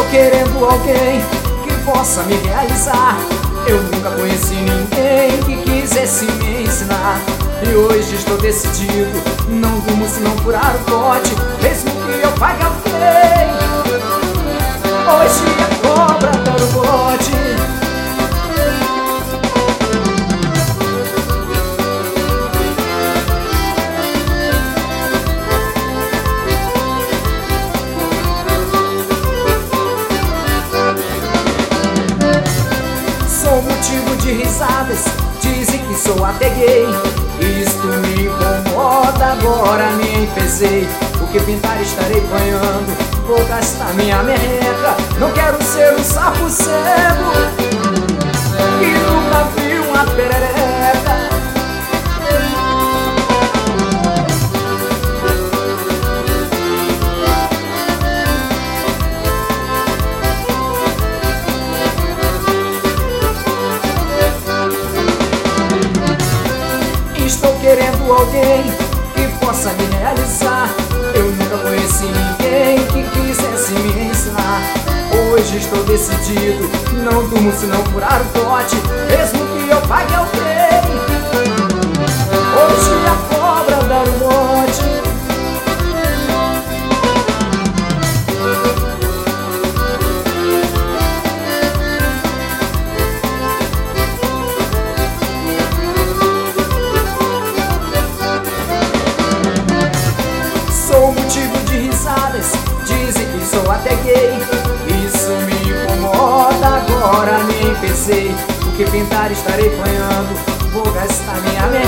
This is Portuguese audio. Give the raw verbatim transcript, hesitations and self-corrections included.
querendo alguém que possa me realizar. Eu nunca conheci ninguém que quisesse me ensinar. E hoje estou decidido, não durmo se não furar o pote, mesmo que eu pague alguém. Hoje a cobra dá o bote. Sou motivo de risadas, dizem que sou até gay. Isto me incomoda, agora me enfezei. O que pintar estarei banhando, vou gastar minha merreca. Não quero ser um sapo cego que nunca viu uma perereca. Estou querendo alguém que possa me realizar. Eu nunca conheci ninguém que quisesse me ensinar. Hoje estou decidido, não durmo se não furar o pote, mesmo que eu pague alguém. Hoje a cobra dá o bote. Sou motivo de risadas, dizem que sou até gay. Isso me incomoda, agora me empecei. O que pintar estarei banhando, vou gastar minha